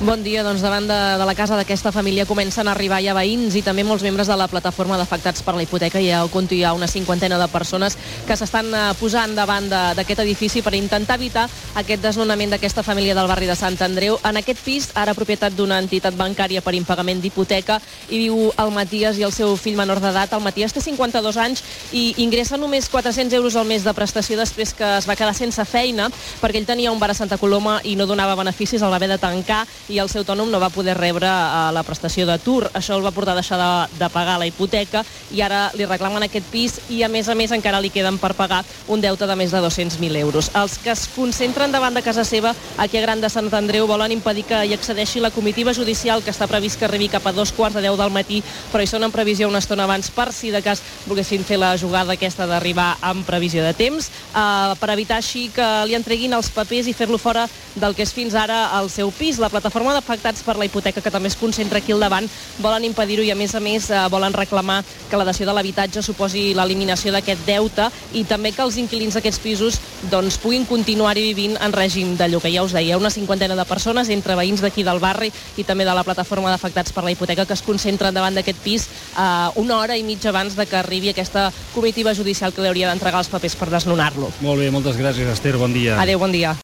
Bon dia. Doncs davant de la casa d'aquesta família comencen a arribar ja veïns i també molts membres de la plataforma d'afectats per la hipoteca. Ja ho conto, hi ha una cinquantena de persones que s'estan posant davant d'aquest edifici per intentar evitar aquest desnonament d'aquesta família del barri de Sant Andreu. En aquest pis, ara propietat d'una entitat bancària per impagament d'hipoteca, hi viu el Matías i el seu fill menor d'edat. El Matías té 52 anys i ingressa només 400 euros al mes de prestació després que es va quedar sense feina perquè ell tenia un bar a Santa Coloma i no donava beneficis, el va haver de tancar i el seu autònom no va poder rebre la prestació d'atur. Això el va portar a deixar de pagar la hipoteca i ara li reclamen aquest pis i a més encara li queden per pagar un deute de més de 200.000 euros. Els que es concentren davant de casa seva aquí a Gran de Sant Andreu volen impedir que hi accedeixi la comitiva judicial, que està previst que arribi cap a 2:15 del matí, però hi són en previsió una estona abans per si de cas volguessin fer la jugada aquesta d'arribar amb previsió de temps, per evitar així que li entreguin els papers i fer-lo fora del que és fins ara el seu pis. La plataforma d'afectats per la hipoteca, que també es concentra aquí al davant, volen impedir-ho i a més volen reclamar que la dació de l'habitatge suposi l'eliminació d'aquest deute i també que els inquilins d'aquests pisos doncs, puguin continuar-hi vivint en règim de lloguer. Ja us deia, una cinquantena de persones, entre veïns d'aquí del barri i també de la plataforma d'afectats per la hipoteca, que es concentren davant d'aquest pis una hora i mitja abans de que arribi aquesta comitiva judicial que li hauria d'entregar els papers per desnonar-lo. Molt bé, moltes gràcies, Esther, bon dia. Adéu, bon dia.